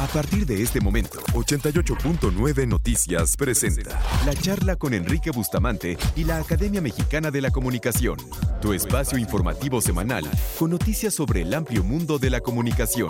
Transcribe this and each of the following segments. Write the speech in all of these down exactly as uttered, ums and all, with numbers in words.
A partir de este momento, ochenta y ocho punto nueve Noticias presenta la charla con Enrique Bustamante y la Academia Mexicana de la Comunicación, tu espacio informativo semanal con noticias sobre el amplio mundo de la comunicación.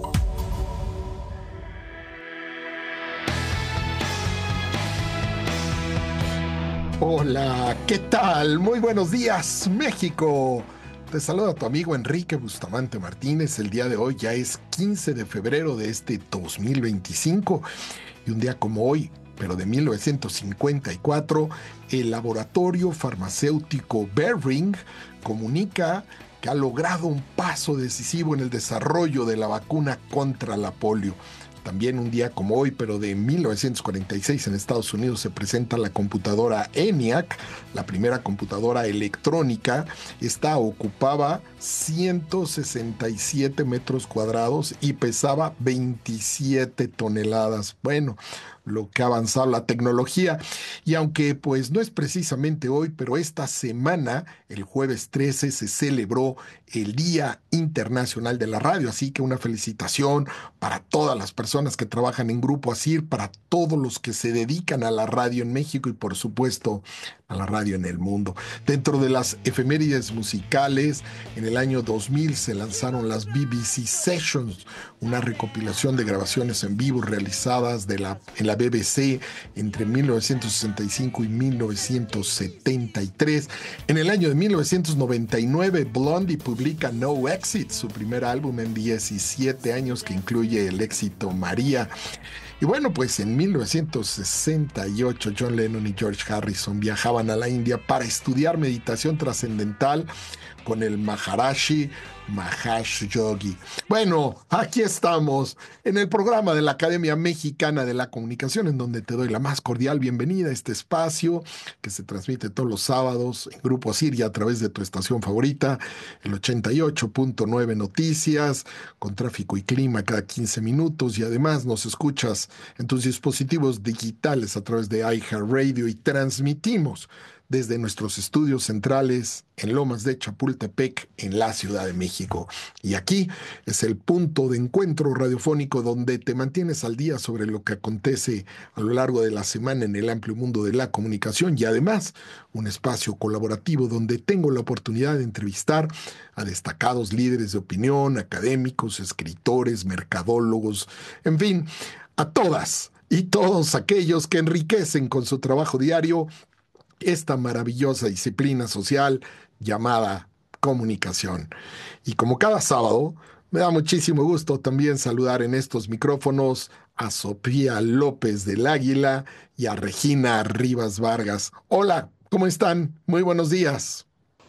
Hola, ¿qué tal? Muy buenos días, México. Te saluda tu amigo Enrique Bustamante Martínez. El día de hoy ya es quince de febrero de este dos mil veinticinco y un día como hoy, pero de mil novecientos cincuenta y cuatro, el laboratorio farmacéutico Behring comunica que ha logrado un paso decisivo en el desarrollo de la vacuna contra la polio. También un día como hoy, pero de mil novecientos cuarenta y seis, en Estados Unidos se presenta la computadora ENIAC, la primera computadora electrónica. Esta ocupaba ciento sesenta y siete metros cuadrados y pesaba veintisiete toneladas. Bueno, lo que ha avanzado la tecnología. Y aunque pues no es precisamente hoy, pero esta semana, el jueves trece, se celebró el Día Internacional de la Radio. Así que una felicitación para todas las personas que trabajan en Grupo ASIR, para todos los que se dedican a la radio en México y por supuesto a la radio en el mundo. Dentro de las efemérides musicales, en el año dos mil se lanzaron las B B C Sessions, una recopilación de grabaciones en vivo realizadas de la, en la B B C entre mil novecientos sesenta y cinco y mil novecientos setenta y tres. En el año de mil novecientos noventa y nueve, Blondie publica No Exit, su primer álbum en diecisiete años que incluye el éxito María. Y bueno, pues en mil novecientos sesenta y ocho, John Lennon y George Harrison viajaban a la India para estudiar meditación trascendental con el Maharishi Mahesh Yogi. Bueno, aquí estamos en el programa de la Academia Mexicana de la Comunicación, en donde te doy la más cordial bienvenida a este espacio que se transmite todos los sábados en Grupo ASIR y a través de tu estación favorita, el ochenta y ocho punto nueve Noticias, con tráfico y clima cada quince minutos, y además nos escuchas en tus dispositivos digitales a través de iHeartRadio y transmitimos desde nuestros estudios centrales en Lomas de Chapultepec, en la Ciudad de México. Y aquí es el punto de encuentro radiofónico donde te mantienes al día sobre lo que acontece a lo largo de la semana en el amplio mundo de la comunicación, y además un espacio colaborativo donde tengo la oportunidad de entrevistar a destacados líderes de opinión, académicos, escritores, mercadólogos, en fin, a todas y todos aquellos que enriquecen con su trabajo diario esta maravillosa disciplina social llamada comunicación. Y como cada sábado, me da muchísimo gusto también saludar en estos micrófonos a Sofía López del Águila y a Regina Rivas Vargas. Hola, ¿cómo están? Muy buenos días.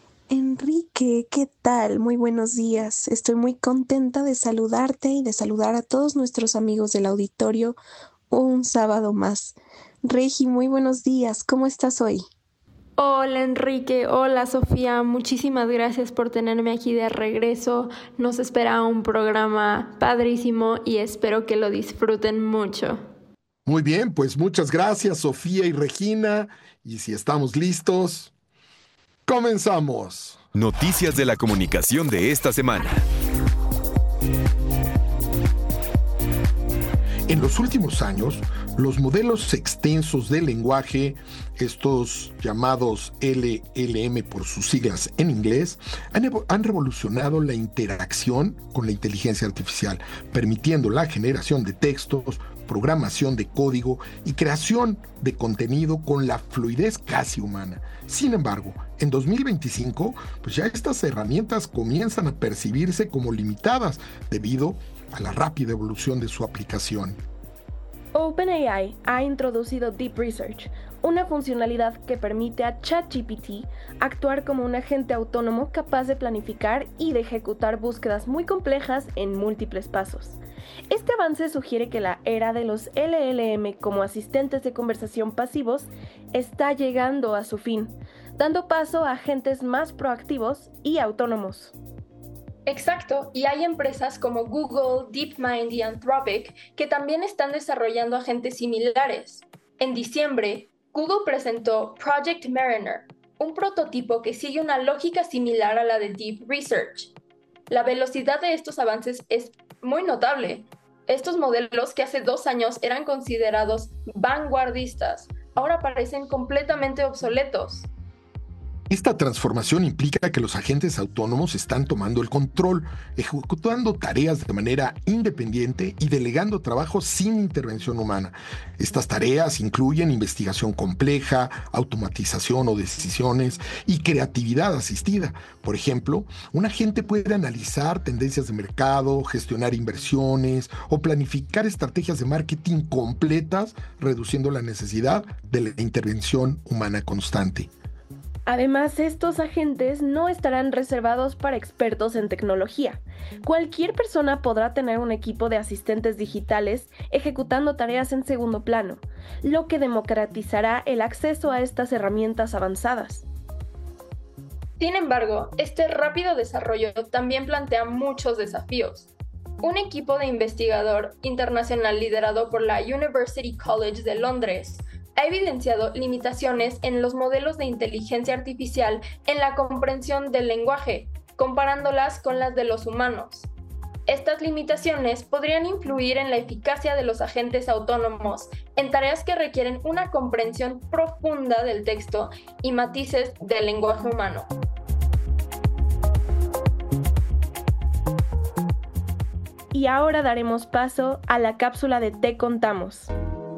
Enrique, ¿qué tal? Muy buenos días. Estoy muy contenta de saludarte y de saludar a todos nuestros amigos del auditorio un sábado más. Regi, muy buenos días. ¿Cómo estás hoy? Hola Enrique, hola Sofía, muchísimas gracias por tenerme aquí de regreso. Nos espera un programa padrísimo y espero que lo disfruten mucho. Muy bien, pues muchas gracias Sofía y Regina, y si estamos listos, comenzamos. Noticias de la comunicación de esta semana. En los últimos años, los modelos extensos de lenguaje, estos llamados L L M por sus siglas en inglés, han, evo- han revolucionado la interacción con la inteligencia artificial, permitiendo la generación de textos, programación de código y creación de contenido con la fluidez casi humana. Sin embargo, en dos mil veinticinco, pues ya estas herramientas comienzan a percibirse como limitadas debido a la rápida evolución de su aplicación. OpenAI ha introducido Deep Research, una funcionalidad que permite a ChatGPT actuar como un agente autónomo capaz de planificar y de ejecutar búsquedas muy complejas en múltiples pasos. Este avance sugiere que la era de los L L M como asistentes de conversación pasivos está llegando a su fin, dando paso a agentes más proactivos y autónomos. Exacto, y hay empresas como Google, DeepMind y Anthropic que también están desarrollando agentes similares. En diciembre, Google presentó Project Mariner, un prototipo que sigue una lógica similar a la de Deep Research. La velocidad de estos avances es muy notable. Estos modelos que hace dos años eran considerados vanguardistas, ahora parecen completamente obsoletos. Esta transformación implica que los agentes autónomos están tomando el control, ejecutando tareas de manera independiente y delegando trabajo sin intervención humana. Estas tareas incluyen investigación compleja, automatización o decisiones y creatividad asistida. Por ejemplo, un agente puede analizar tendencias de mercado, gestionar inversiones o planificar estrategias de marketing completas, reduciendo la necesidad de la intervención humana constante. Además, estos agentes no estarán reservados para expertos en tecnología. Cualquier persona podrá tener un equipo de asistentes digitales ejecutando tareas en segundo plano, lo que democratizará el acceso a estas herramientas avanzadas. Sin embargo, este rápido desarrollo también plantea muchos desafíos. Un equipo de investigador internacional liderado por la University College de Londres ha evidenciado limitaciones en los modelos de inteligencia artificial en la comprensión del lenguaje, comparándolas con las de los humanos. Estas limitaciones podrían influir en la eficacia de los agentes autónomos en tareas que requieren una comprensión profunda del texto y matices del lenguaje humano. Y ahora daremos paso a la cápsula de Te Contamos.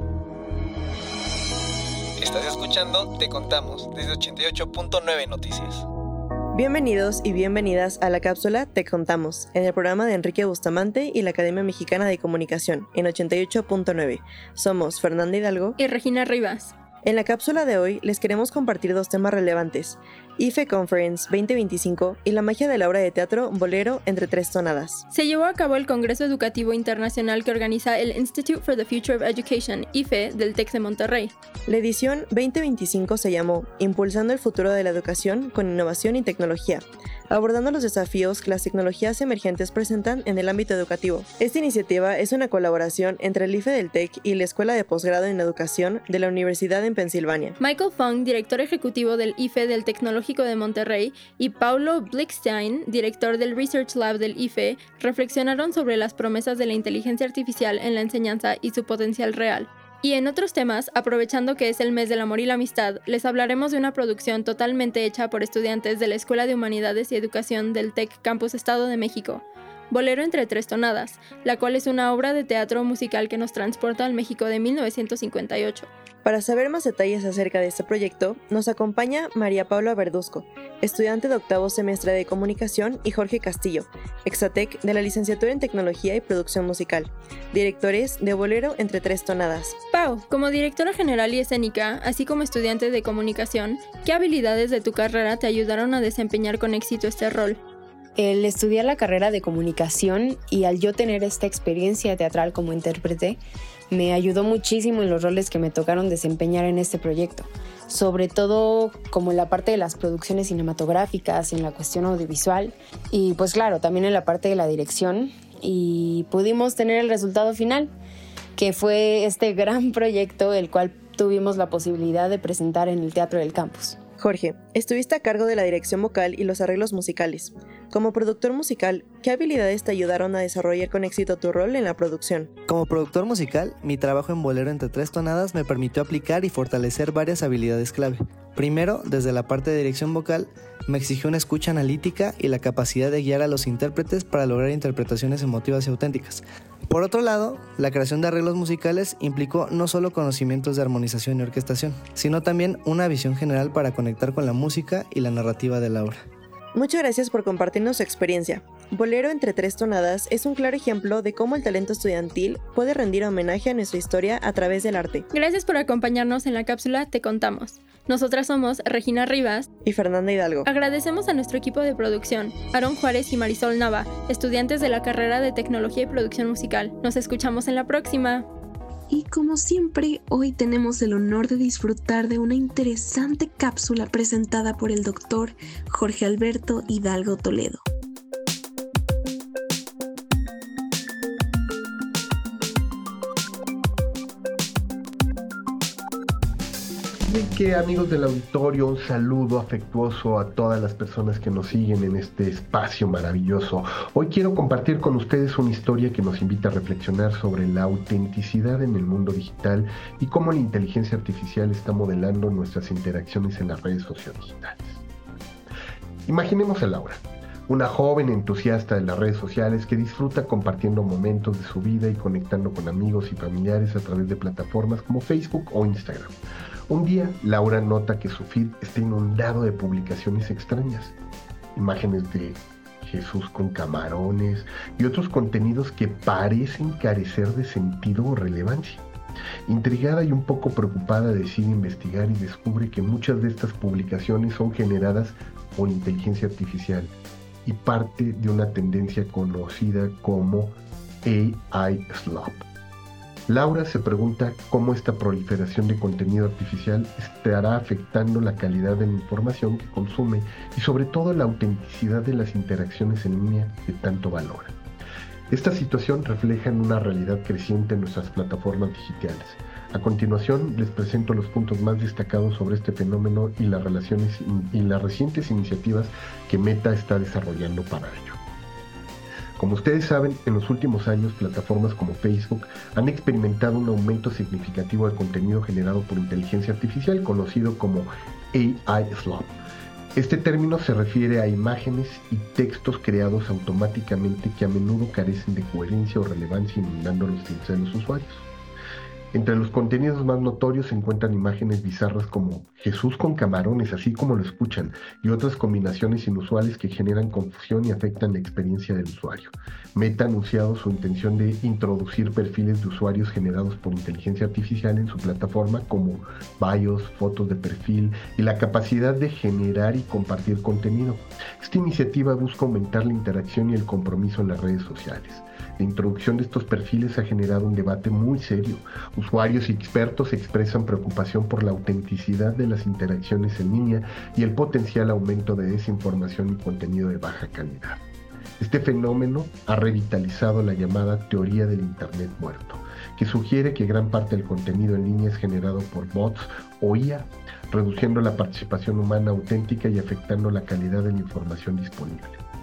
Estás escuchando Te Contamos desde ochenta y ocho punto nueve Noticias. Bienvenidos y bienvenidas a la cápsula Te Contamos, en el programa de Enrique Bustamante y la Academia Mexicana de Comunicación, en ochenta y ocho punto nueve. Somos Fernanda Hidalgo y Regina Rivas. En la cápsula de hoy les queremos compartir dos temas relevantes: I F E Conference veinte veinticinco y la magia de la obra de teatro Bolero entre tres tonadas. Se llevó a cabo el Congreso Educativo Internacional que organiza el Institute for the Future of Education, I F E, del TEC de Monterrey. La edición veinte veinticinco se llamó Impulsando el futuro de la educación con innovación y tecnología, abordando los desafíos que las tecnologías emergentes presentan en el ámbito educativo. Esta iniciativa es una colaboración entre el I F E del TEC y la Escuela de Posgrado en Educación de la Universidad en Pensilvania. Michael Fung, director ejecutivo del I F E del Tecnológico de Monterrey, y Paulo Blickstein, director del Research Lab del I F E, reflexionaron sobre las promesas de la inteligencia artificial en la enseñanza y su potencial real. Y en otros temas, aprovechando que es el mes del amor y la amistad, les hablaremos de una producción totalmente hecha por estudiantes de la Escuela de Humanidades y Educación del TEC Campus Estado de México, Bolero entre tres tonadas, la cual es una obra de teatro musical que nos transporta al México de mil novecientos cincuenta y ocho. Para saber más detalles acerca de este proyecto, nos acompaña María Paula Verduzco, estudiante de octavo semestre de Comunicación, y Jorge Castillo, exatec de la Licenciatura en Tecnología y Producción Musical, directores de Bolero entre tres tonadas. Pau, como directora general y escénica, así como estudiante de Comunicación, ¿qué habilidades de tu carrera te ayudaron a desempeñar con éxito este rol? El estudiar la carrera de comunicación y al yo tener esta experiencia teatral como intérprete, me ayudó muchísimo en los roles que me tocaron desempeñar en este proyecto, sobre todo como en la parte de las producciones cinematográficas, en la cuestión audiovisual y pues claro, también en la parte de la dirección, y pudimos tener el resultado final, que fue este gran proyecto el cual tuvimos la posibilidad de presentar en el Teatro del Campus. Jorge, estuviste a cargo de la dirección vocal y los arreglos musicales. Como productor musical, ¿qué habilidades te ayudaron a desarrollar con éxito tu rol en la producción? Como productor musical, mi trabajo en Bolero entre tres tonadas me permitió aplicar y fortalecer varias habilidades clave. Primero, desde la parte de dirección vocal, me exigió una escucha analítica y la capacidad de guiar a los intérpretes para lograr interpretaciones emotivas y auténticas. Por otro lado, la creación de arreglos musicales implicó no solo conocimientos de armonización y orquestación, sino también una visión general para conectar con la música y la narrativa de la obra. Muchas gracias por compartirnos su experiencia. Bolero entre tres tonadas es un claro ejemplo de cómo el talento estudiantil puede rendir homenaje a nuestra historia a través del arte. Gracias por acompañarnos en la cápsula Te Contamos. Nosotras somos Regina Rivas y Fernanda Hidalgo. Agradecemos a nuestro equipo de producción, Aarón Juárez y Marisol Nava, estudiantes de la carrera de Tecnología y Producción Musical. Nos escuchamos en la próxima. Y como siempre, hoy tenemos el honor de disfrutar de una interesante cápsula presentada por el doctor Jorge Alberto Hidalgo Toledo. Enrique, amigos del auditorio, un saludo afectuoso a todas las personas que nos siguen en este espacio maravilloso. Hoy quiero compartir con ustedes una historia que nos invita a reflexionar sobre la autenticidad en el mundo digital y cómo la inteligencia artificial está modelando nuestras interacciones en las redes sociodigitales. Imaginemos a Laura, una joven entusiasta de las redes sociales que disfruta compartiendo momentos de su vida y conectando con amigos y familiares a través de plataformas como Facebook o Instagram. Un día, Laura nota que su feed está inundado de publicaciones extrañas, imágenes de Jesús con camarones y otros contenidos que parecen carecer de sentido o relevancia. Intrigada y un poco preocupada, decide investigar y descubre que muchas de estas publicaciones son generadas por inteligencia artificial y parte de una tendencia conocida como A I slop. Laura se pregunta cómo esta proliferación de contenido artificial estará afectando la calidad de la información que consume y sobre todo la autenticidad de las interacciones en línea que tanto valora. Esta situación refleja en una realidad creciente en nuestras plataformas digitales. A continuación les presento los puntos más destacados sobre este fenómeno y las relaciones y las recientes iniciativas que Meta está desarrollando para ello. Como ustedes saben, en los últimos años, plataformas como Facebook han experimentado un aumento significativo de contenido generado por inteligencia artificial, conocido como A I slop. Este término se refiere a imágenes y textos creados automáticamente que a menudo carecen de coherencia o relevancia, inundando los feeds de los usuarios. Entre los contenidos más notorios se encuentran imágenes bizarras como Jesús con camarones, así como lo escuchan, y otras combinaciones inusuales que generan confusión y afectan la experiencia del usuario. Meta ha anunciado su intención de introducir perfiles de usuarios generados por inteligencia artificial en su plataforma, como bios, fotos de perfil y la capacidad de generar y compartir contenido. Esta iniciativa busca aumentar la interacción y el compromiso en las redes sociales. La introducción de estos perfiles ha generado un debate muy serio. Usuarios y expertos expresan preocupación por la autenticidad de las interacciones en línea y el potencial aumento de desinformación y contenido de baja calidad. Este fenómeno ha revitalizado la llamada teoría del Internet muerto, que sugiere que gran parte del contenido en línea es generado por bots o I A, reduciendo la participación humana auténtica y afectando la calidad de la información disponible.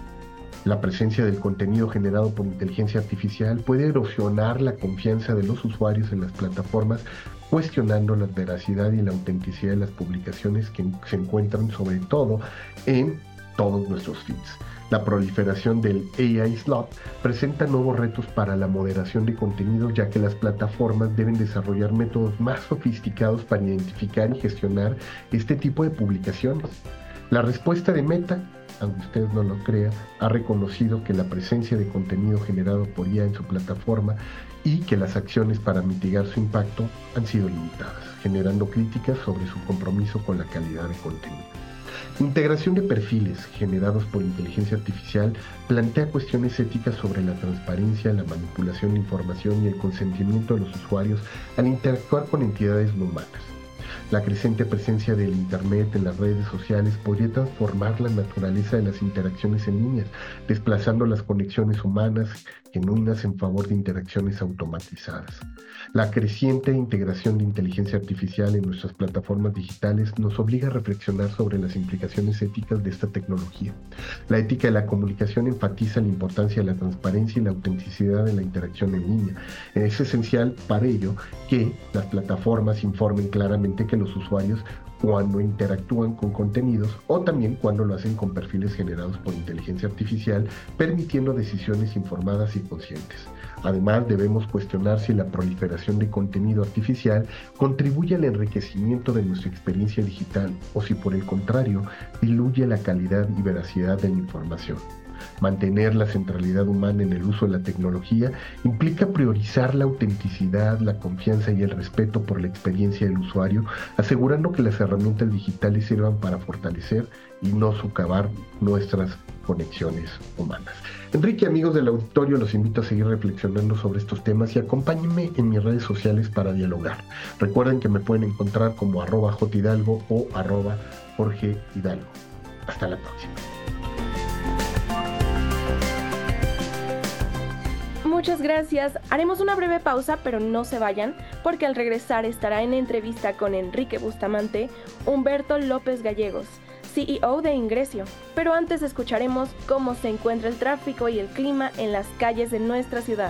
La presencia del contenido generado por inteligencia artificial puede erosionar la confianza de los usuarios en las plataformas, cuestionando la veracidad y la autenticidad de las publicaciones que se encuentran sobre todo en todos nuestros feeds. La proliferación del A I slop presenta nuevos retos para la moderación de contenidos, ya que las plataformas deben desarrollar métodos más sofisticados para identificar y gestionar este tipo de publicaciones. La respuesta de Meta, aunque usted no lo crea, ha reconocido que la presencia de contenido generado por I A en su plataforma y que las acciones para mitigar su impacto han sido limitadas, generando críticas sobre su compromiso con la calidad de contenido. La integración de perfiles generados por inteligencia artificial plantea cuestiones éticas sobre la transparencia, la manipulación de información y el consentimiento de los usuarios al interactuar con entidades no humanas. La creciente presencia del Internet en las redes sociales podría transformar la naturaleza de las interacciones en línea, desplazando las conexiones humanas genuinas en favor de interacciones automatizadas. La creciente integración de inteligencia artificial en nuestras plataformas digitales nos obliga a reflexionar sobre las implicaciones éticas de esta tecnología. La ética de la comunicación enfatiza la importancia de la transparencia y la autenticidad de la interacción en línea. Es esencial para ello que las plataformas informen claramente que los usuarios cuando interactúan con contenidos o también cuando lo hacen con perfiles generados por inteligencia artificial, permitiendo decisiones informadas y conscientes. Además, debemos cuestionar si la proliferación de contenido artificial contribuye al enriquecimiento de nuestra experiencia digital o si por el contrario diluye la calidad y veracidad de la información. Mantener la centralidad humana en el uso de la tecnología implica priorizar la autenticidad, la confianza y el respeto por la experiencia del usuario, asegurando que las herramientas digitales sirvan para fortalecer y no socavar nuestras conexiones humanas. Enrique, amigos del auditorio, los invito a seguir reflexionando sobre estos temas y acompáñenme en mis redes sociales para dialogar. Recuerden que me pueden encontrar como arroba jhidalgo o arroba Jorge Hidalgo. Hasta la próxima. Muchas gracias. Haremos una breve pausa, pero no se vayan, porque al regresar estará en entrevista con Enrique Bustamante, Humberto López Gallegos, C E O de Ingresio. Pero antes escucharemos cómo se encuentra el tráfico y el clima en las calles de nuestra ciudad.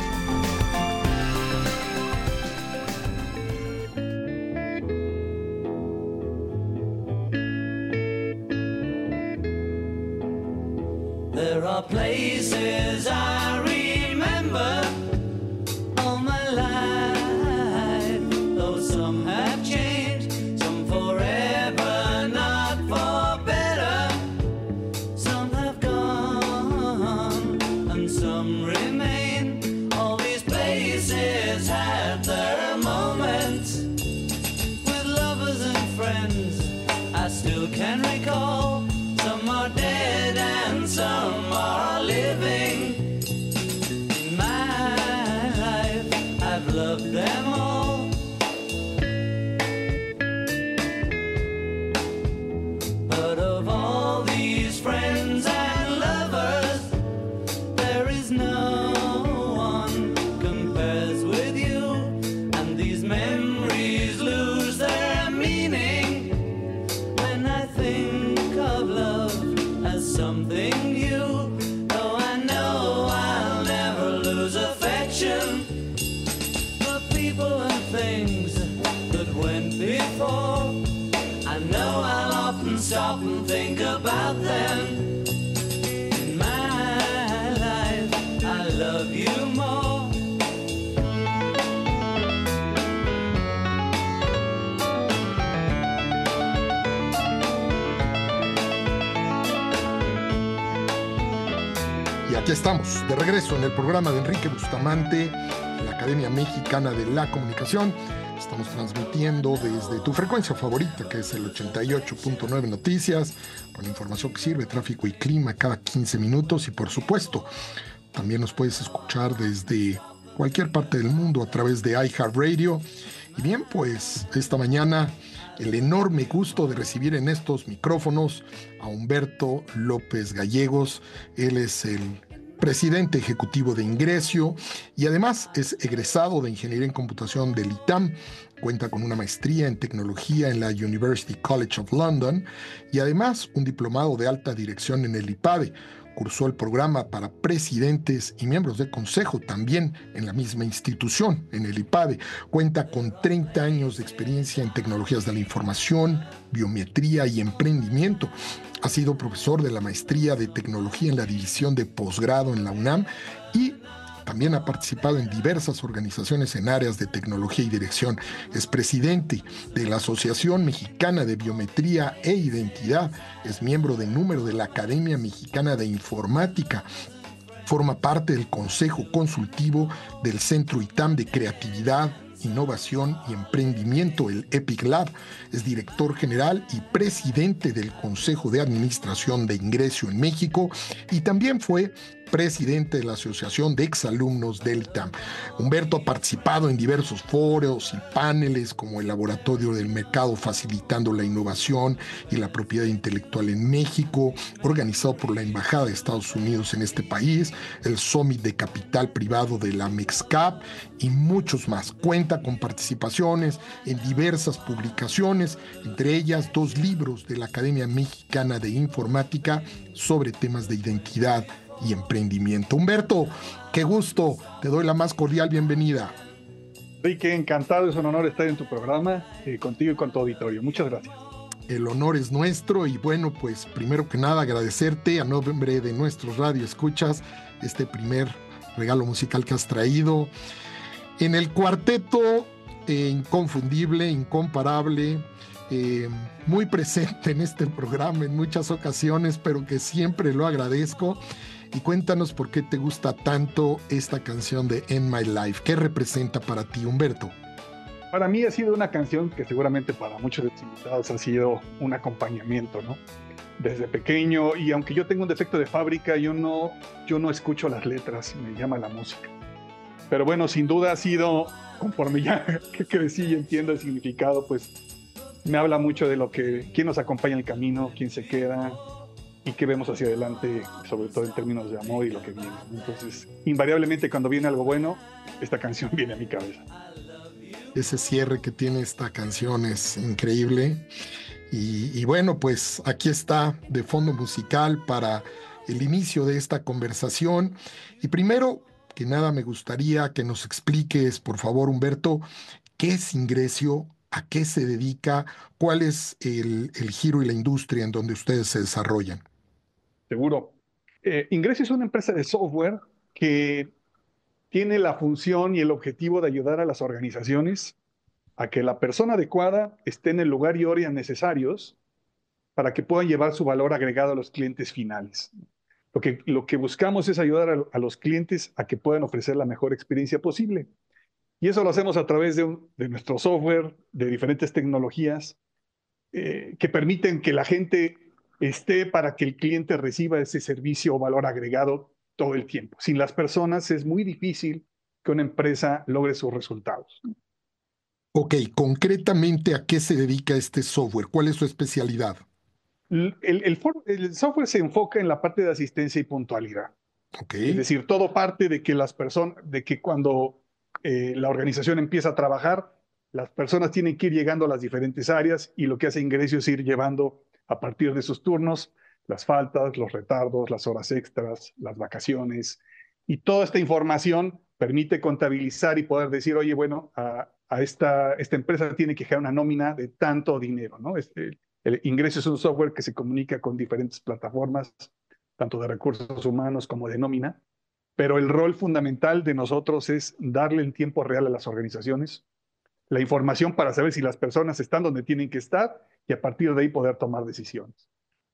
There are places I remember all my life, though some have changed, some forever, not for better. Some have gone and some remain. All these places had their moments with lovers and friends I still can recall. Some are dead and some are living. In my life, I've loved them all. But of all these friends and lovers, there is no one compares with you. And these memories lose their meaning when I think of love as something new. Though I know I'll never lose affection for people and things that went before. I know I'll often stop and think about them. In my life, I love you more. Y aquí estamos, de regreso en el programa de Enrique Bustamante, en la Academia Mexicana de la Comunicación. Estamos transmitiendo desde tu frecuencia favorita, que es el ochenta y ocho punto nueve Noticias, con información que sirve, tráfico y clima cada quince minutos. Y por supuesto, también nos puedes escuchar desde cualquier parte del mundo a través de iHeartRadio. Y bien, pues esta mañana el enorme gusto de recibir en estos micrófonos a Humberto López Gallegos. Él es el presidente ejecutivo de Ingresio y además es egresado de Ingeniería en Computación del I T A M. Cuenta con una maestría en tecnología en la University College of London y además un diplomado de alta dirección en el IPADE. Cursó el programa para presidentes y miembros de consejo también en la misma institución, en el IPADE. Cuenta con treinta años de experiencia en tecnologías de la información, biometría y emprendimiento. Ha sido profesor de la maestría de tecnología en la división de posgrado en la UNAM y también ha participado en diversas organizaciones en áreas de tecnología y dirección. Es presidente de la Asociación Mexicana de Biometría e Identidad. Es miembro de número de la Academia Mexicana de Informática. Forma parte del Consejo Consultivo del Centro I T A M de Creatividad, Innovación y Emprendimiento, el EPIC Lab. Es director general y presidente del Consejo de Administración de Ingresio en México y también fue presidente de la Asociación de Exalumnos del I T A M. Humberto ha participado en diversos foros y paneles como el Laboratorio del Mercado Facilitando la Innovación y la Propiedad Intelectual en México, organizado por la Embajada de Estados Unidos en este país, el Summit de Capital Privado de la MEXCAP y muchos más. Cuenta con participaciones en diversas publicaciones, entre ellas dos libros de la Academia Mexicana de Informática sobre temas de identidad y emprendimiento. Humberto, qué gusto, te doy la más cordial bienvenida. Enrique, encantado, es un honor estar en tu programa, eh, contigo y con tu auditorio. Muchas gracias. El honor es nuestro y bueno, pues primero que nada agradecerte a nombre de nuestros radioescuchas este primer regalo musical que has traído. En el cuarteto eh, inconfundible, incomparable, eh, muy presente en este programa en muchas ocasiones, pero que siempre lo agradezco. Y cuéntanos por qué te gusta tanto esta canción de End My Life. ¿Qué representa para ti, Humberto? Para mí ha sido una canción que seguramente para muchos de los invitados ha sido un acompañamiento, ¿no? Desde pequeño, y aunque yo tengo un defecto de fábrica, yo no, yo no escucho las letras, me llama la música. Pero bueno, sin duda ha sido, conforme ya que crecí y entiendo el significado, pues me habla mucho de lo que, quién nos acompaña en el camino, quién se queda, y qué vemos hacia adelante, sobre todo en términos de amor y lo que viene. Entonces, invariablemente cuando viene algo bueno, esta canción viene a mi cabeza. Ese cierre que tiene esta canción es increíble. Y, y bueno, pues aquí está de fondo musical para el inicio de esta conversación. Y primero que nada me gustaría que nos expliques, por favor, Humberto, qué es Ingresio, a qué se dedica, cuál es el, el giro y la industria en donde ustedes se desarrollan. Seguro. Eh, Ingresio es una empresa de software que tiene la función y el objetivo de ayudar a las organizaciones a que la persona adecuada esté en el lugar y hora necesarios para que puedan llevar su valor agregado a los clientes finales. Lo que, lo que buscamos es ayudar a, a los clientes a que puedan ofrecer la mejor experiencia posible. Y eso lo hacemos a través de, un, de nuestro software, de diferentes tecnologías eh, que permiten que la gente esté para que el cliente reciba ese servicio o valor agregado todo el tiempo. Sin las personas es muy difícil que una empresa logre sus resultados. Ok, concretamente, ¿a qué se dedica este software? ¿Cuál es su especialidad? El, el, el, el software se enfoca en la parte de asistencia y puntualidad. Okay. Es decir, todo parte de que las personas, de que cuando eh, la organización empieza a trabajar, las personas tienen que ir llegando a las diferentes áreas y lo que hace Ingresio es ir llevando a partir de sus turnos las faltas, los retardos, las horas extras, las vacaciones, y toda esta información permite contabilizar y poder decir, oye, bueno, a, a esta, esta empresa tiene que generar una nómina de tanto dinero, ¿no? Este, el Ingresio es un software que se comunica con diferentes plataformas, tanto de recursos humanos como de nómina, pero el rol fundamental de nosotros es darle en tiempo real a las organizaciones la información para saber si las personas están donde tienen que estar y a partir de ahí poder tomar decisiones.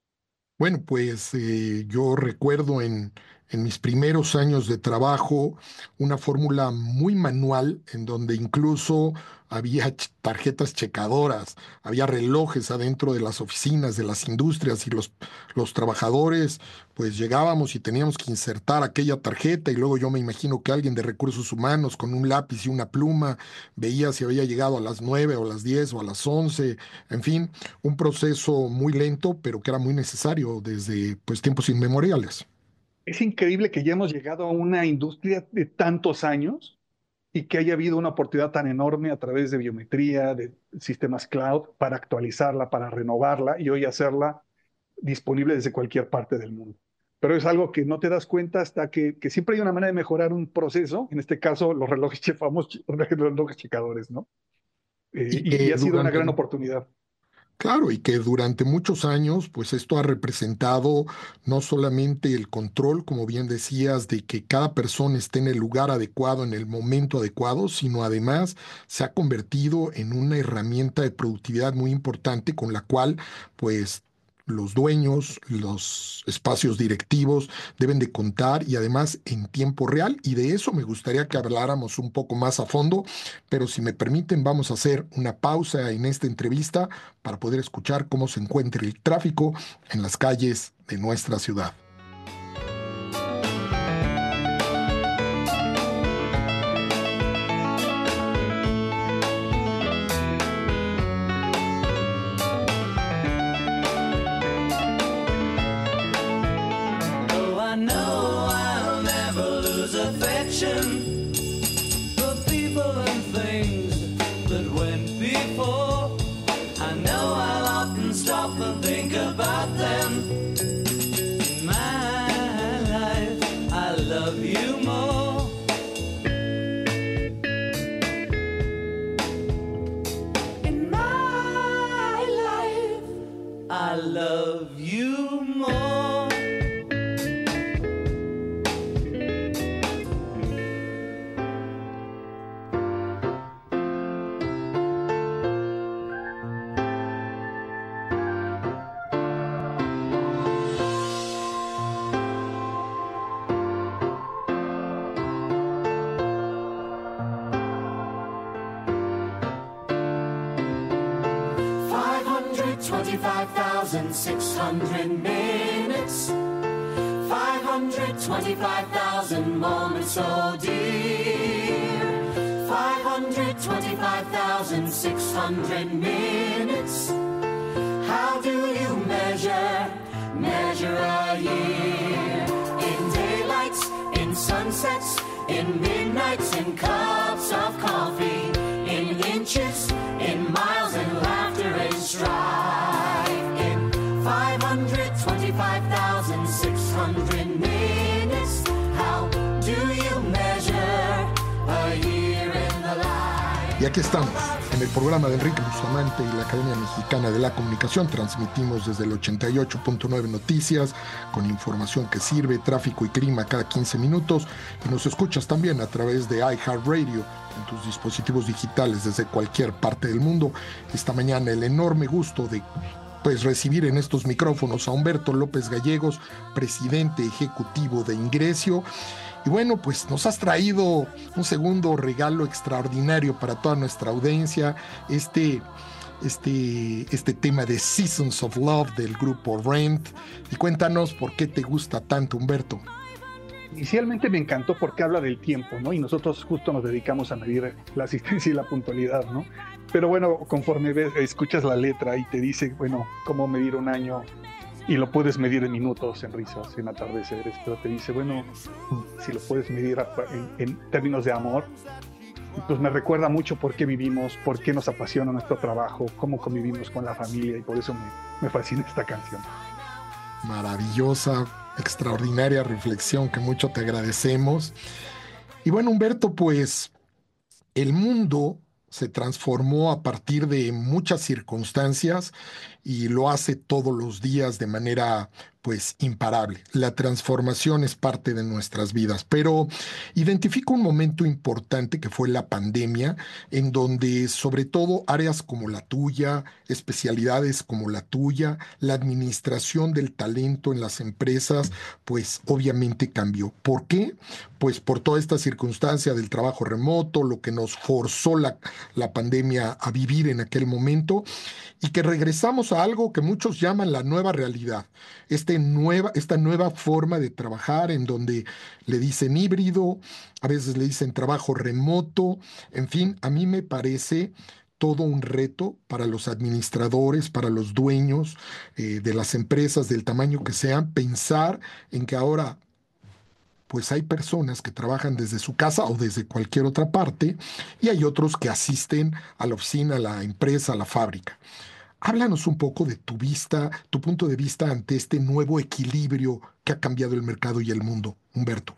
Bueno, pues eh, yo recuerdo en, en mis primeros años de trabajo una fórmula muy manual en donde incluso había ch- tarjetas checadoras, había relojes adentro de las oficinas, de las industrias y los, los trabajadores, pues llegábamos y teníamos que insertar aquella tarjeta y luego yo me imagino que alguien de recursos humanos con un lápiz y una pluma veía si había llegado a las nueve o a las diez o a las once, en fin, un proceso muy lento, pero que era muy necesario desde pues, tiempos inmemoriales. Es increíble que ya hemos llegado a una industria de tantos años y que haya habido una oportunidad tan enorme a través de biometría, de sistemas cloud, para actualizarla, para renovarla y hoy hacerla disponible desde cualquier parte del mundo. Pero es algo que no te das cuenta hasta que, que siempre hay una manera de mejorar un proceso, en este caso los relojes, famosos relojes checadores, ¿no? Eh, y, y, y ha sido una gran oportunidad. Claro, y que durante muchos años, pues esto ha representado no solamente el control, como bien decías, de que cada persona esté en el lugar adecuado, en el momento adecuado, sino además se ha convertido en una herramienta de productividad muy importante con la cual, pues, los dueños, los espacios directivos deben de contar y además en tiempo real. Y de eso me gustaría que habláramos un poco más a fondo, pero si me permiten vamos a hacer una pausa en esta entrevista para poder escuchar cómo se encuentra el tráfico en las calles de nuestra ciudad. twenty-five thousand six hundred minutes, five hundred twenty-five thousand moments, oh dear. five hundred twenty-five thousand six hundred minutes. How do you measure measure a year? In daylights, in sunsets, in midnights, in cups of coffee, in inches, in miles, in laughter and strife, in five hundred twenty-five thousand six hundred minutes. How do you measure a year in the life? Y aquí estamos, en el programa de Enrique Bustamante y la Academia Mexicana de la Comunicación. Transmitimos desde el ochenta y ocho punto nueve Noticias, con información que sirve, tráfico y clima cada quince minutos. Y nos escuchas también a través de iHeartRadio en tus dispositivos digitales desde cualquier parte del mundo. Esta mañana el enorme gusto de pues recibir en estos micrófonos a Humberto López Gallegos, presidente ejecutivo de Ingresio. Y bueno, pues nos has traído un segundo regalo extraordinario para toda nuestra audiencia, este, este, este tema de Seasons of Love del grupo Rent. Y cuéntanos por qué te gusta tanto, Humberto. Inicialmente me encantó porque habla del tiempo, ¿no? Y nosotros justo nos dedicamos a medir la asistencia y la puntualidad, ¿no? Pero bueno, conforme ves, escuchas la letra y te dice, bueno, cómo medir un año, y lo puedes medir en minutos, en risas, en atardeceres, pero te dice, bueno, si lo puedes medir en, en términos de amor, pues me recuerda mucho por qué vivimos, por qué nos apasiona nuestro trabajo, cómo convivimos con la familia, y por eso me, me fascina esta canción. Maravillosa, extraordinaria reflexión que mucho te agradecemos. Y bueno, Humberto, pues el mundo se transformó a partir de muchas circunstancias y lo hace todos los días de manera pues imparable. La transformación es parte de nuestras vidas, pero identifico un momento importante que fue la pandemia, en donde sobre todo áreas como la tuya, especialidades como la tuya, la administración del talento en las empresas, pues obviamente cambió. ¿Por qué? Pues por toda esta circunstancia del trabajo remoto, lo que nos forzó la, la pandemia a vivir en aquel momento, y que regresamos a algo que muchos llaman la nueva realidad, este nueva, esta nueva forma de trabajar en donde le dicen híbrido, a veces le dicen trabajo remoto, en fin, a mí me parece todo un reto para los administradores, para los dueños eh, de las empresas del tamaño que sean, pensar en que ahora pues hay personas que trabajan desde su casa o desde cualquier otra parte, y hay otros que asisten a la oficina, a la empresa, a la fábrica. Háblanos un poco de tu vista, tu punto de vista ante este nuevo equilibrio que ha cambiado el mercado y el mundo, Humberto.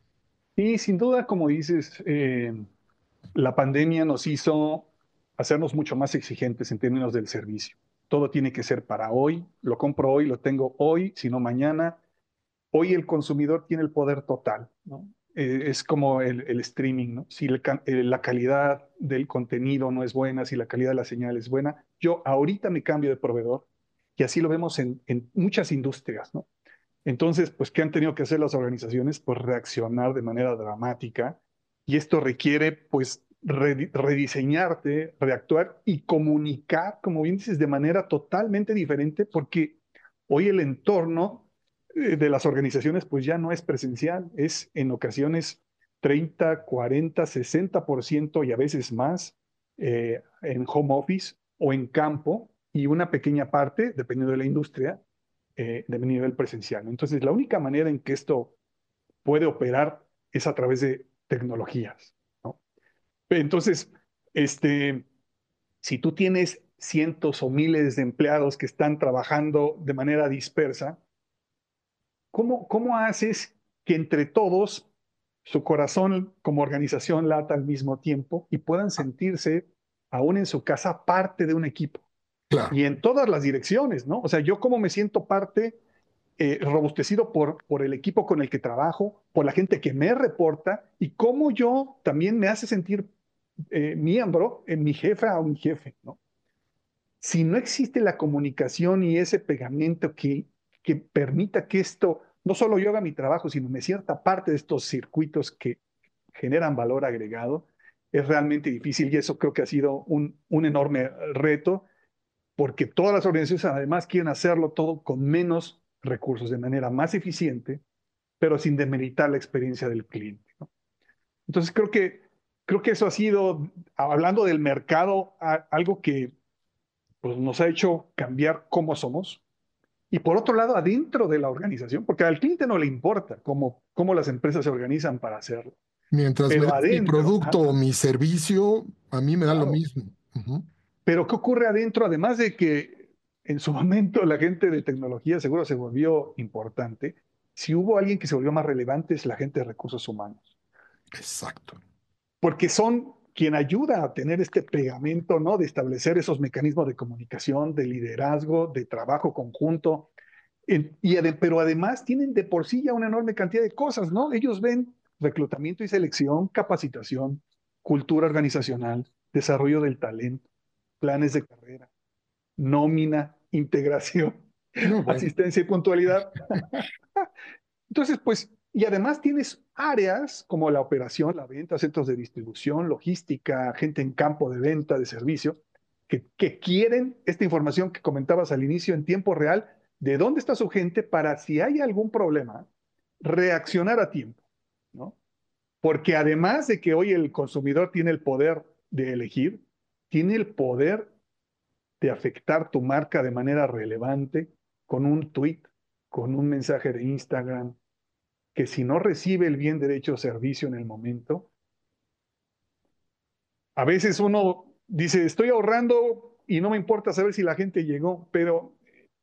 Y sin duda, como dices, eh, la pandemia nos hizo hacernos mucho más exigentes en términos del servicio. Todo tiene que ser para hoy, lo compro hoy, lo tengo hoy, si no mañana. Hoy el consumidor tiene el poder total, ¿no? Eh, es como el, el streaming, ¿no? Si el, eh, la calidad del contenido no es buena, si la calidad de la señal es buena, yo ahorita me cambio de proveedor, y así lo vemos en, en muchas industrias, ¿no? Entonces, pues, ¿qué han tenido que hacer las organizaciones? Pues reaccionar de manera dramática, y esto requiere, pues, re rediseñarte, reactuar y comunicar, como bien dices, de manera totalmente diferente, porque hoy el entorno de las organizaciones pues ya no es presencial, es en ocasiones treinta, cuarenta, sesenta por ciento y a veces más eh, en home office o en campo, y una pequeña parte, dependiendo de la industria, eh, de nivel presencial. Entonces, la única manera en que esto puede operar es a través de tecnologías, ¿no? Entonces, este, si tú tienes cientos o miles de empleados que están trabajando de manera dispersa, ¿Cómo, ¿Cómo haces que entre todos su corazón como organización lata al mismo tiempo y puedan sentirse, aún en su casa, parte de un equipo? Claro. Y en todas las direcciones, ¿no? O sea, yo cómo me siento parte, eh, robustecido por, por el equipo con el que trabajo, por la gente que me reporta, y cómo yo también me hace sentir eh, miembro en mi jefa o mi jefe, ¿no? Si no existe la comunicación y ese pegamento que que permita que esto, no solo yo haga mi trabajo, sino me cierta parte de estos circuitos que generan valor agregado, es realmente difícil, y eso creo que ha sido un, un enorme reto, porque todas las organizaciones además quieren hacerlo todo con menos recursos, de manera más eficiente, pero sin demeritar la experiencia del cliente, ¿no? Entonces creo que, creo que eso ha sido, hablando del mercado, a, algo que pues, nos ha hecho cambiar cómo somos. Y por otro lado, adentro de la organización, porque al cliente no le importa cómo, cómo las empresas se organizan para hacerlo. Mientras me Pero des mi adentro, producto o ajá, mi servicio, a mí me da lo claro. mismo. Ujú. Pero ¿qué ocurre adentro? Además de que en su momento la gente de tecnología seguro se volvió importante, si hubo alguien que se volvió más relevante es la gente de recursos humanos. Exacto. Porque son quien ayuda a tener este pegamento, ¿no? De establecer esos mecanismos de comunicación, de liderazgo, de trabajo conjunto. En- y ade- pero además tienen de por sí ya una enorme cantidad de cosas, ¿no? Ellos ven reclutamiento y selección, capacitación, cultura organizacional, desarrollo del talento, planes de carrera, nómina, integración, No, bueno. asistencia y puntualidad. Entonces, pues, y además tienes áreas como la operación, la venta, centros de distribución, logística, gente en campo de venta, de servicio, que, que quieren esta información que comentabas al inicio en tiempo real, de dónde está su gente para si hay algún problema, reaccionar a tiempo, ¿no? Porque además de que hoy el consumidor tiene el poder de elegir, tiene el poder de afectar tu marca de manera relevante con un tweet, con un mensaje de Instagram, que si no recibe el bien derecho servicio en el momento, a veces uno dice, estoy ahorrando y no me importa saber si la gente llegó, pero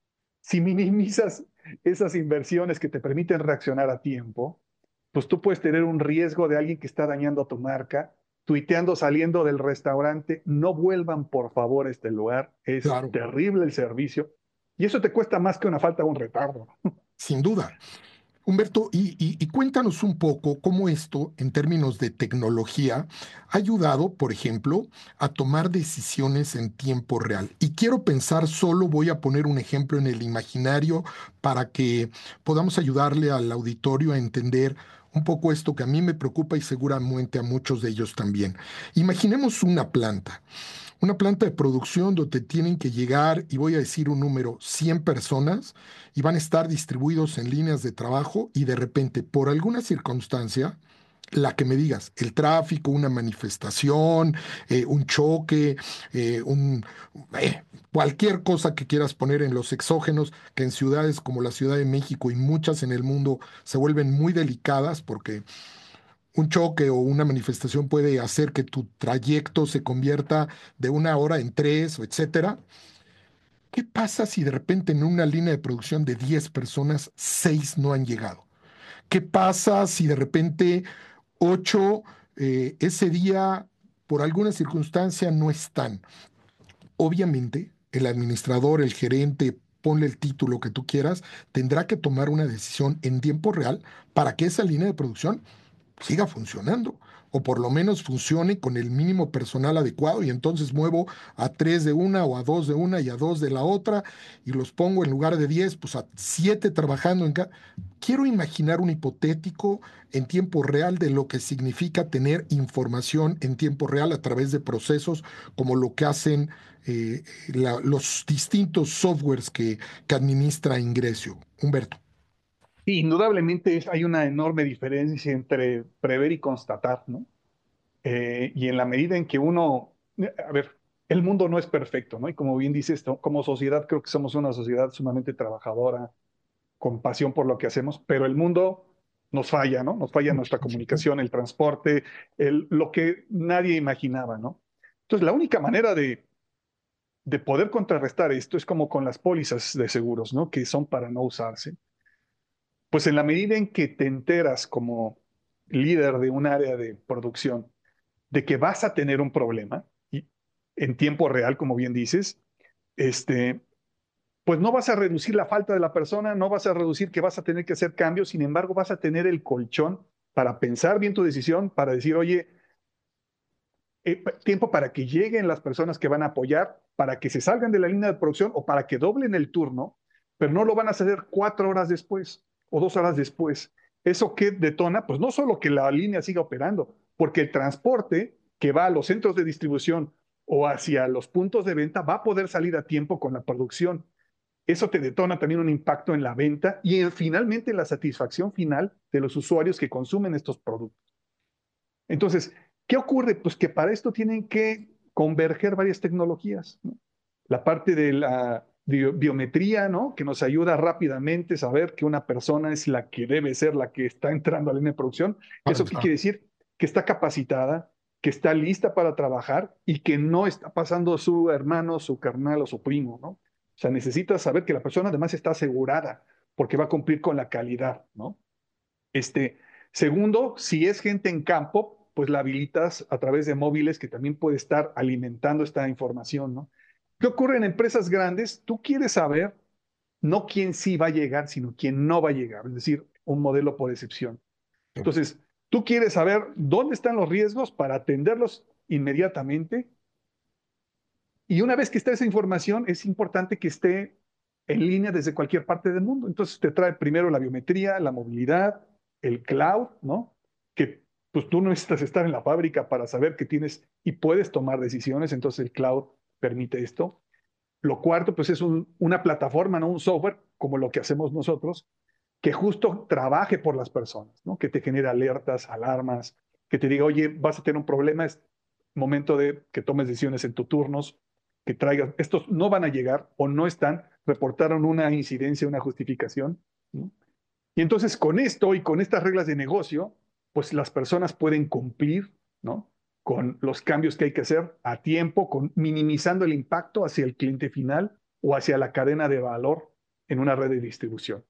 si minimizas esas inversiones que te permiten reaccionar a tiempo, pues tú puedes tener un riesgo de alguien que está dañando a tu marca, tuiteando saliendo del restaurante, no vuelvan por favor a este lugar, es Claro, terrible el servicio, y eso te cuesta más que una falta o un retardo. sin duda. Humberto, y, y- y cuéntanos un poco cómo esto, en términos de tecnología, ha ayudado, por ejemplo, a tomar decisiones en tiempo real. Y quiero pensar, solo voy a poner un ejemplo en el imaginario para que podamos ayudarle al auditorio a entender un poco esto que a mí me preocupa y seguramente a muchos de ellos también. Imaginemos una planta. Una planta de producción donde tienen que llegar, y voy a decir un número, cien personas, y van a estar distribuidos en líneas de trabajo y de repente, por alguna circunstancia, la que me digas, el tráfico, una manifestación, eh, un choque, eh, un, eh, cualquier cosa que quieras poner en los exógenos, que en ciudades como la Ciudad de México y muchas en el mundo se vuelven muy delicadas porque un choque o una manifestación puede hacer que tu trayecto se convierta de una hora en tres, o etcétera. ¿Qué pasa si de repente en una línea de producción de diez personas, seis no han llegado? ¿Qué pasa si de repente ocho eh, ese día, por alguna circunstancia, no están? Obviamente, el administrador, el gerente, ponle el título que tú quieras, tendrá que tomar una decisión en tiempo real para que esa línea de producción siga funcionando, o por lo menos funcione con el mínimo personal adecuado, y entonces muevo a tres de una o a dos de una y a dos de la otra y los pongo en lugar de diez, pues a siete trabajando en cada. Quiero imaginar un hipotético en tiempo real de lo que significa tener información en tiempo real a través de procesos como lo que hacen eh, la- los distintos softwares que, que administra Ingresio. Humberto. Indudablemente es- hay una enorme diferencia entre prever y constatar, ¿no? Eh, y en la medida en que uno, a ver, el mundo no es perfecto, ¿no? Y como bien dices, esto, como sociedad creo que somos una sociedad sumamente trabajadora, con pasión por lo que hacemos, pero el mundo nos falla, ¿no? Nos falla nuestra comunicación, el transporte, el, lo que nadie imaginaba, ¿no? Entonces, la única manera de, de poder contrarrestar esto es como con las pólizas de seguros, ¿no? Que son para no usarse. Pues en la medida en que te enteras como líder de un área de producción de que vas a tener un problema y en tiempo real, como bien dices, este, pues no vas a reducir la falta de la persona, no vas a reducir que vas a tener que hacer cambios, sin embargo, vas a tener el colchón para pensar bien tu decisión, para decir, oye, eh, tiempo para que lleguen las personas que van a apoyar, para que se salgan de la línea de producción o para que doblen el turno, pero no lo van a hacer cuatro horas después o dos horas después. ¿Eso qué detona? Pues no solo que la línea siga operando, porque el transporte que va a los centros de distribución o hacia los puntos de venta va a poder salir a tiempo con la producción. Eso te detona también un impacto en la venta y en, finalmente en la satisfacción final de los usuarios que consumen estos productos. Entonces, ¿qué ocurre? Pues que para esto tienen que converger varias tecnologías, ¿no? La parte de la bio- biometría, ¿no? Que nos ayuda rápidamente a saber que una persona es la que debe ser la que está entrando a la línea de producción. ¿Eso qué quiere decir? Que está capacitada, que está lista para trabajar y que no está pasando su hermano, su carnal o su primo, ¿no? O sea, necesitas saber que la persona además está asegurada porque va a cumplir con la calidad, ¿no? Este, segundo, si es gente en campo, pues la habilitas a través de móviles que también puede estar alimentando esta información, ¿no? ¿Qué ocurre en empresas grandes? Tú quieres saber no quién sí va a llegar, sino quién no va a llegar, es decir, un modelo por excepción. Entonces, tú quieres saber dónde están los riesgos para atenderlos inmediatamente. Y una vez que está esa información, es importante que esté en línea desde cualquier parte del mundo. Entonces, te trae primero la biometría, la movilidad, el cloud, ¿no? Que pues tú no necesitas estar en la fábrica para saber que tienes y puedes tomar decisiones. Entonces, el cloud permite esto. Lo cuarto, pues es un, una plataforma, ¿no? Un software, como lo que hacemos nosotros, que justo trabaje por las personas, ¿no? Que te genere alertas, alarmas, que te diga, oye, vas a tener un problema, es momento de que tomes decisiones en tus turnos, que traigas, estos no van a llegar o no están, reportaron una incidencia, una justificación, ¿no? Y entonces con esto y con estas reglas de negocio, pues las personas pueden cumplir, ¿no? Con los cambios que hay que hacer a tiempo, con, minimizando el impacto hacia el cliente final o hacia la cadena de valor en una red de distribución.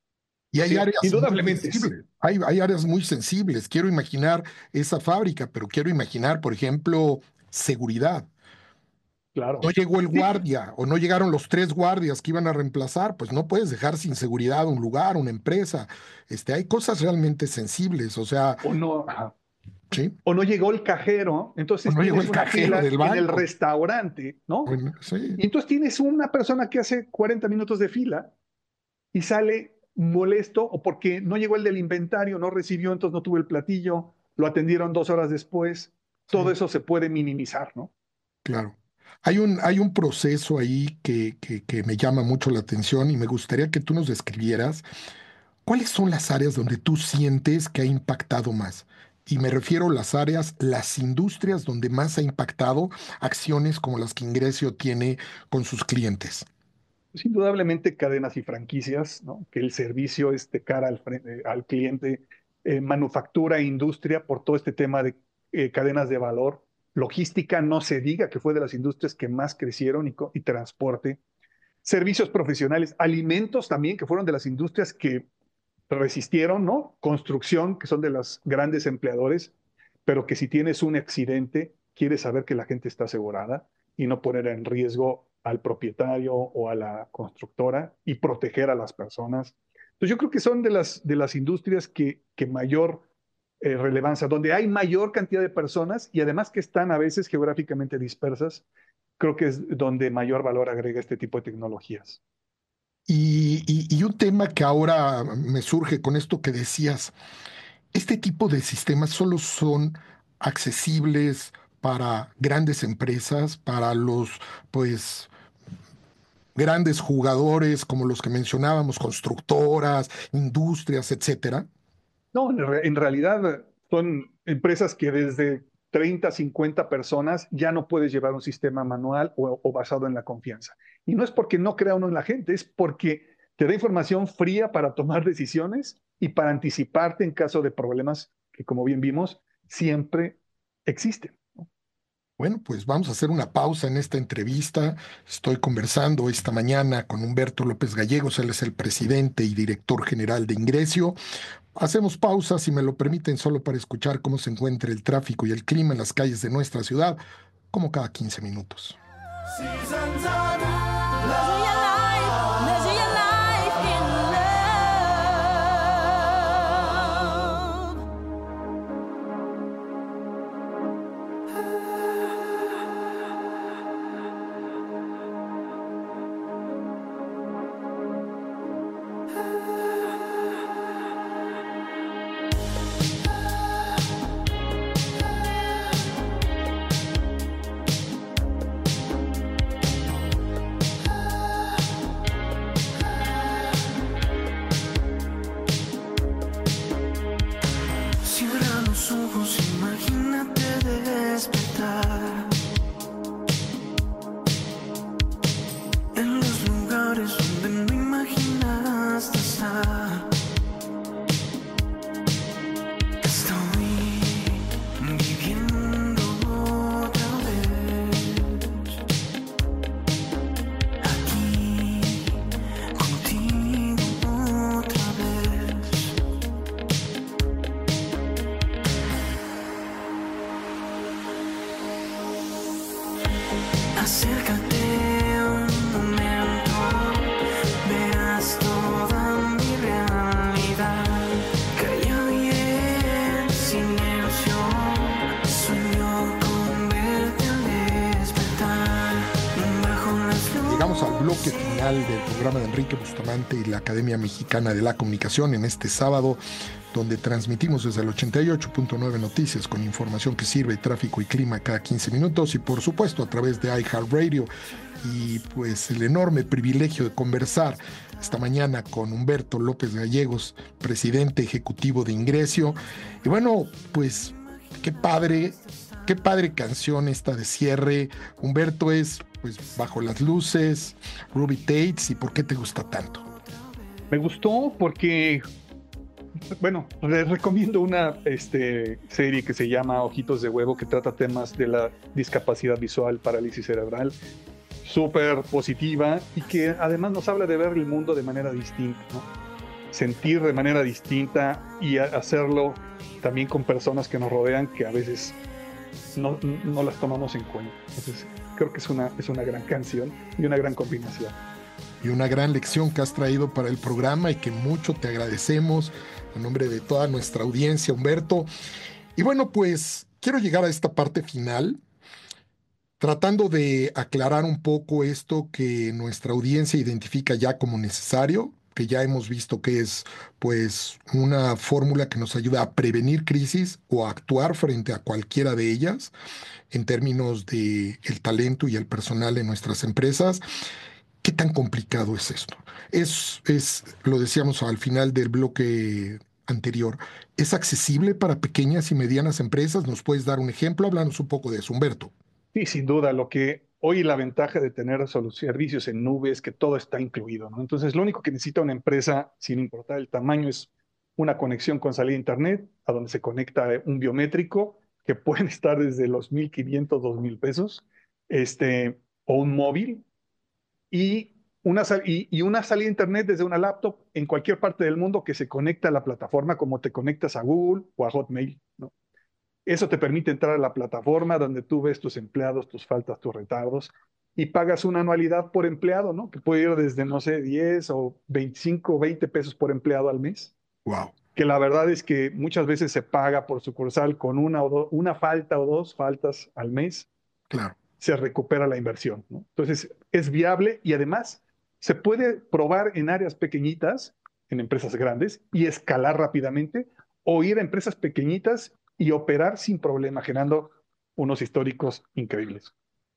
Y hay Sí, áreas indudablemente, muy sensibles. Hay, hay áreas muy sensibles. Quiero imaginar esa fábrica, pero quiero imaginar, por ejemplo, seguridad. Claro. No llegó el guardia o no llegaron los tres guardias que iban a reemplazar, pues no puedes dejar sin seguridad un lugar, una empresa. Este, hay cosas realmente sensibles, o sea, O no, ajá. sí, O no llegó el cajero, entonces O no llegó tienes el una cajero fila del en el banco. restaurante, ¿no? bueno, sí. Y entonces tienes una persona que hace cuarenta minutos de fila y sale molesto o porque no llegó el del inventario, no recibió, entonces no tuvo el platillo, lo atendieron dos horas después. Todo eso se puede minimizar, ¿no? Claro. Hay un, hay un proceso ahí que, que, que me llama mucho la atención y me gustaría que tú nos describieras cuáles son las áreas donde tú sientes que ha impactado más. Y me refiero a las áreas, las industrias donde más ha impactado acciones como las que Ingresio tiene con sus clientes. Pues indudablemente cadenas y franquicias, ¿no? Que el servicio es de cara al, fre- eh, al cliente, eh, manufactura e industria por todo este tema de eh, cadenas de valor, logística, no se diga que fue de las industrias que más crecieron y, co- y transporte, servicios profesionales, alimentos también, que fueron de las industrias que resistieron, ¿no? Construcción, que son de los grandes empleadores, pero que si tienes un accidente, quieres saber que la gente está asegurada y no poner en riesgo al propietario o a la constructora y proteger a las personas. Entonces yo creo que son de las, de las industrias que, que mayor eh, relevancia, donde hay mayor cantidad de personas y además que están a veces geográficamente dispersas, creo que es donde mayor valor agrega este tipo de tecnologías. Y, y- y un tema que ahora me surge con esto que decías, este tipo de sistemas solo son accesibles para grandes empresas, para los, pues, grandes jugadores como los que mencionábamos, constructoras, industrias, etcétera. No, en, re- en realidad son empresas que desde treinta, cincuenta personas ya no puedes llevar un sistema manual o, o basado en la confianza. Y no es porque no crea uno en la gente, es porque te da información fría para tomar decisiones y para anticiparte en caso de problemas que, como bien vimos, siempre existen. Bueno, pues vamos a hacer una pausa en esta entrevista. Estoy conversando esta mañana con Humberto López Gallegos, él es el presidente y director general de Ingresio. Hacemos pausa, si me lo permiten, solo para escuchar cómo se encuentra el tráfico y el clima en las calles de nuestra ciudad, como cada quince minutos. Seasons of love. Measure your life, measure your life in love. Acércate un momento, verás toda mi realidad. Callado y en silencio, sueño con verte al despertar. Bajo las luces. Llegamos al bloque final del programa de Enrique Bustamante y la Academia Mexicana de la Comunicación en este sábado, donde transmitimos desde el ochenta y ocho punto nueve Noticias con información que sirve, tráfico y clima cada quince minutos y por supuesto a través de iHeartRadio, y pues el enorme privilegio de conversar esta mañana con Humberto López Gallegos, presidente ejecutivo de Ingresio. Y bueno, pues qué padre, qué padre canción esta de cierre. Humberto, es pues Bajo las Luces, Ruby Tates, ¿y por qué te gusta tanto? Me gustó porque, bueno, les recomiendo una este, serie que se llama Ojitos de Huevo, que trata temas de la discapacidad visual, parálisis cerebral, súper positiva, y que además nos habla de ver el mundo de manera distinta, ¿no? Sentir de manera distinta y a- hacerlo también con personas que nos rodean, que a veces no, no las tomamos en cuenta. Entonces, creo que es una, es una gran canción y una gran combinación. Y una gran lección que has traído para el programa y que mucho te agradecemos a nombre de toda nuestra audiencia, Humberto. Y bueno, pues quiero llegar a esta parte final tratando de aclarar un poco esto que nuestra audiencia identifica ya como necesario, que ya hemos visto que es pues una fórmula que nos ayuda a prevenir crisis o a actuar frente a cualquiera de ellas en términos de el talento y el personal en nuestras empresas. ¿Qué tan complicado es esto? Es, es, lo decíamos al final del bloque anterior, ¿es accesible para pequeñas y medianas empresas? ¿Nos puedes dar un ejemplo? Háblanos un poco de eso, Humberto. Sí, sin duda, lo que hoy la ventaja de tener solo servicios en nube es que todo está incluido, ¿no? Entonces, lo único que necesita una empresa, sin importar el tamaño, es una conexión con salida a Internet, a donde se conecta un biométrico, que pueden estar desde los mil quinientos, dos mil pesos, este, o un móvil, y una, sal- y, y una salida a Internet desde una laptop en cualquier parte del mundo que se conecta a la plataforma, como te conectas a Google o a Hotmail, ¿no? Eso te permite entrar a la plataforma donde tú ves tus empleados, tus faltas, tus retardos, y pagas una anualidad por empleado, ¿no? Que puede ir desde, no sé, diez o veinticinco o veinte pesos por empleado al mes. Wow. Que la verdad es que muchas veces se paga por sucursal con una, o do- una falta o dos faltas al mes. Claro. Se recupera la inversión, ¿no? Entonces, es viable y además se puede probar en áreas pequeñitas, en empresas grandes, y escalar rápidamente, o ir a empresas pequeñitas y operar sin problema, generando unos históricos increíbles.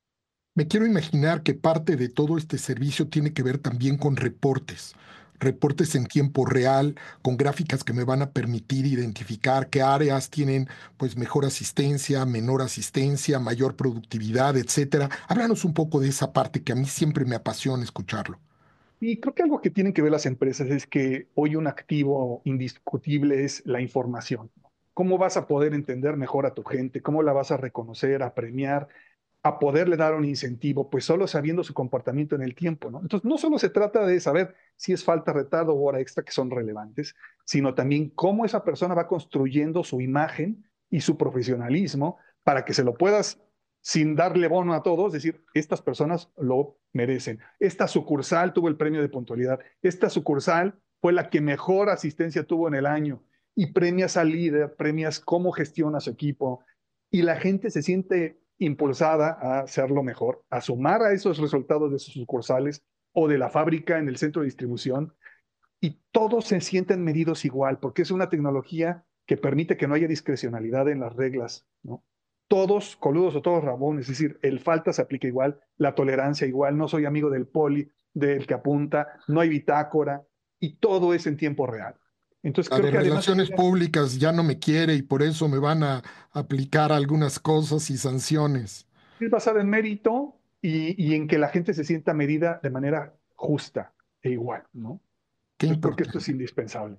Me quiero imaginar que parte de todo este servicio tiene que ver también con reportes, reportes en tiempo real, con gráficas que me van a permitir identificar qué áreas tienen pues mejor asistencia, menor asistencia, mayor productividad, etcétera. Háblanos un poco de esa parte que a mí siempre me apasiona escucharlo. Y creo que algo que tienen que ver las empresas es que hoy un activo indiscutible es la información. ¿Cómo vas a poder entender mejor a tu gente? ¿Cómo la vas a reconocer, a premiar, a poderle dar un incentivo? Pues solo sabiendo su comportamiento en el tiempo, ¿no? Entonces, no solo se trata de saber si es falta, retardo o hora extra, que son relevantes, sino también cómo esa persona va construyendo su imagen y su profesionalismo para que se lo puedas, sin darle bono a todos, decir, estas personas lo merecen. Esta sucursal tuvo el premio de puntualidad. Esta sucursal fue la que mejor asistencia tuvo en el año. Y premias al líder, premias cómo gestiona su equipo. Y la gente se siente impulsada a hacerlo mejor, a sumar a esos resultados de sus sucursales o de la fábrica en el centro de distribución. Y todos se sienten medidos igual, porque es una tecnología que permite que no haya discrecionalidad en las reglas, ¿no? Todos coludos o todos rabones, es decir, el falta se aplica igual, la tolerancia igual, no soy amigo del poli, del que apunta, no hay bitácora, y todo es en tiempo real. Entonces La creo de que además relaciones públicas ya no me quiere y por eso me van a aplicar algunas cosas y sanciones. es basada en mérito y, y en que la gente se sienta medida de manera justa e igual, ¿no? Qué Entonces creo que esto importante. es indispensable.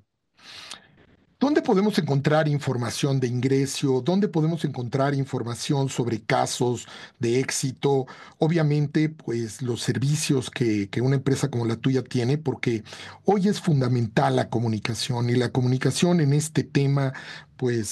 ¿Dónde podemos encontrar información de ingreso? ¿Dónde podemos encontrar información sobre casos de éxito? Obviamente, pues los servicios que, que una empresa como la tuya tiene, porque hoy es fundamental la comunicación y la comunicación en este tema, pues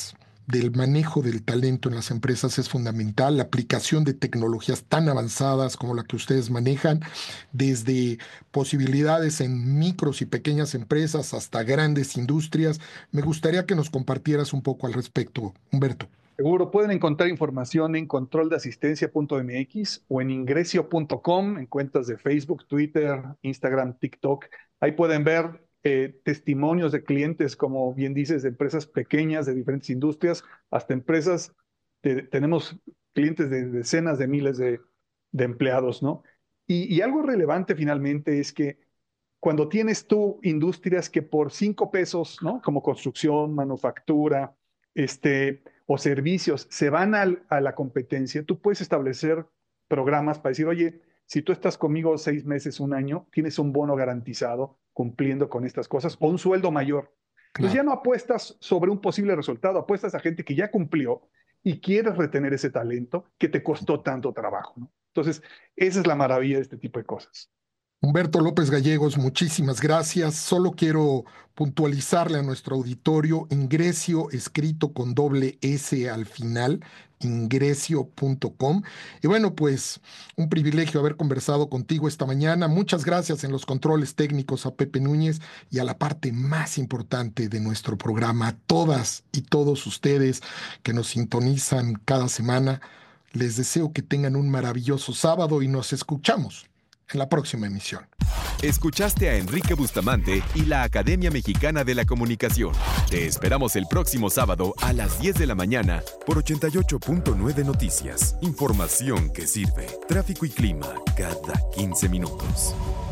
del manejo del talento en las empresas es fundamental, la aplicación de tecnologías tan avanzadas como la que ustedes manejan, desde posibilidades en micros y pequeñas empresas hasta grandes industrias. Me gustaría que nos compartieras un poco al respecto, Humberto. Seguro, pueden encontrar información en control de asistencia punto m x o en ingresio punto com, en cuentas de Facebook, Twitter, Instagram, TikTok. Ahí pueden ver eh, testimonios de clientes, como bien dices, de empresas pequeñas de diferentes industrias, hasta empresas, de, tenemos clientes de decenas de miles de, de empleados, ¿no? Y, y algo relevante finalmente es que cuando tienes tú industrias que por cinco pesos, ¿no? Como construcción, manufactura, este... o servicios se van al, a la competencia, tú puedes establecer programas para decir, oye, si tú estás conmigo seis meses, un año, tienes un bono garantizado cumpliendo con estas cosas o un sueldo mayor. Claro. Entonces ya no apuestas sobre un posible resultado, apuestas a gente que ya cumplió y quieres retener ese talento que te costó tanto trabajo, ¿no? Entonces, esa es la maravilla de este tipo de cosas. Humberto López Gallegos, muchísimas gracias. Solo quiero puntualizarle a nuestro auditorio, Ingresio escrito con doble S al final, ingresio punto com. Y bueno, pues un privilegio haber conversado contigo esta mañana. Muchas gracias en los controles técnicos a Pepe Núñez y a la parte más importante de nuestro programa, a todas y todos ustedes que nos sintonizan cada semana. Les deseo que tengan un maravilloso sábado y nos escuchamos en la próxima emisión. Escuchaste a Enrique Bustamante y la Academia Mexicana de la Comunicación. Te esperamos el próximo sábado a las diez de la mañana por ochenta y ocho punto nueve Noticias. Información que sirve. Tráfico y clima cada quince minutos.